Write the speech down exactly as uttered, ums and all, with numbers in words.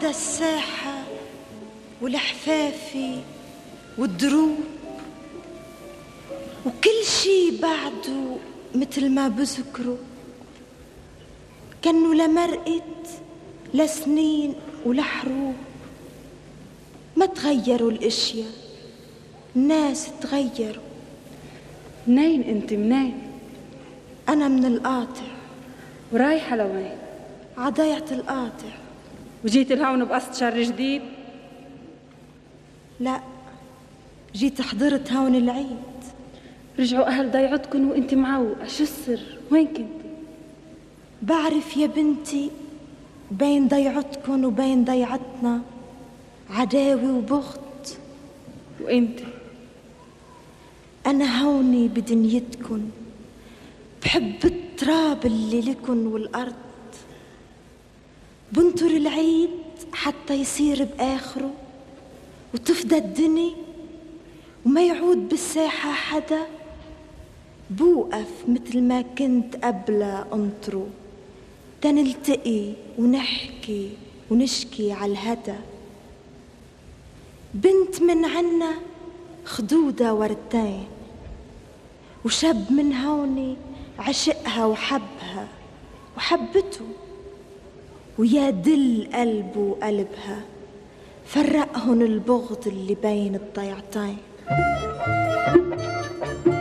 بعد الساحة والحفافي والدروب وكل شي بعده مثل ما بذكره، كانوا لمرقت لسنين ولحروب. ما تغيروا الاشياء، الناس تغيروا. منين انت منين؟ انا من القاطع. ورايحة لوين؟ عضيعة القاطع. وجيت لهون بقصد شر جديد؟ لا، جيت حضرت هون العيد. رجعوا أهل ضيعتكن وانت معوقة، شو السر؟ وين كنتي؟ بعرف يا بنتي، بين ضيعتكن وبين ضيعتنا عداوة وبغض. وانت؟ أنا هوني بدنيتكن، بحب التراب اللي لكن والأرض. بنطر العيد حتى يصير بآخره وتفدى الدنيا وما يعود بالساحة حدا. بوقف مثل ما كنت قبل أنطره، تنلتقي ونحكي ونشكي على الهدى. بنت من عنا خدودة وردتين، وشاب من هوني عشقها وحبها وحبته، ويا دل قلبه وقلبها فرقهن البغض اللي بين الضيعتين.